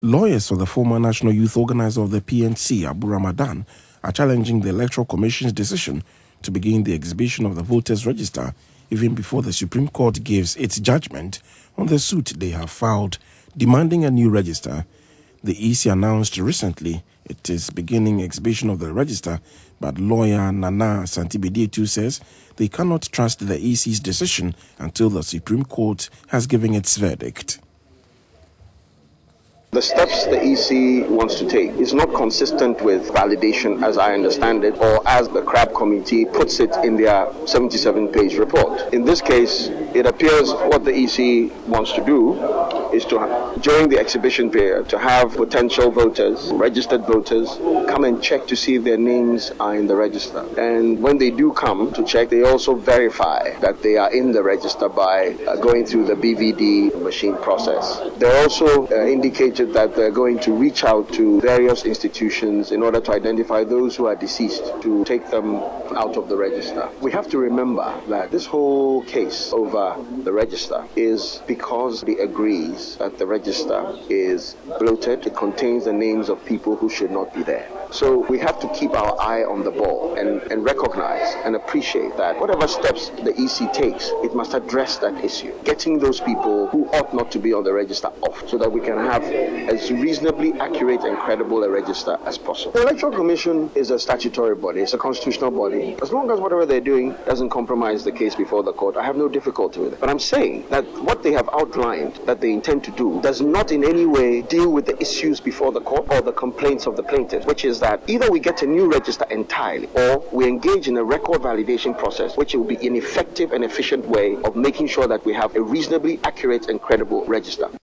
Lawyers for the former national youth organizer of the PNC, Abu Ramadan, are challenging the Electoral Commission's decision to begin the exhibition of the voters' register even before the Supreme Court gives its judgment on the suit they have filed demanding a new register. The EC announced recently it is beginning exhibition of the register, but lawyer Nana Santibedietu says they cannot trust the EC's decision until the Supreme Court has given its verdict. The steps the EC wants to take is not consistent with validation, as I understand it, or as the CRAB committee puts it in their 77-page report. In this case, it appears what the EC wants to do is to, during the exhibition period, to have potential voters, registered voters, come and check to see if their names are in the register. And when they do come to check, they also verify that they are in the register by going through the BVD machine process. They also indicated that they're going to reach out to various institutions in order to identify those who are deceased to take them out of the register. We have to remember that this whole case over the register is because he agrees that the register is bloated. It contains the names of people who should not be there. So we have to keep our eye on the ball and recognize and appreciate that whatever steps the EC takes, it must address that issue, getting those people who ought not to be on the register off so that we can have as reasonably accurate and credible a register as possible. The Electoral Commission is a statutory body, it's a constitutional body. As long as whatever they're doing doesn't compromise the case before the court, I have no difficulty with it. But I'm saying that what they have outlined that they intend to do does not in any way deal with the issues before the court or the complaints of the plaintiffs, which is that either we get a new register entirely or we engage in a record validation process, which will be an effective and efficient way of making sure that we have a reasonably accurate and credible register.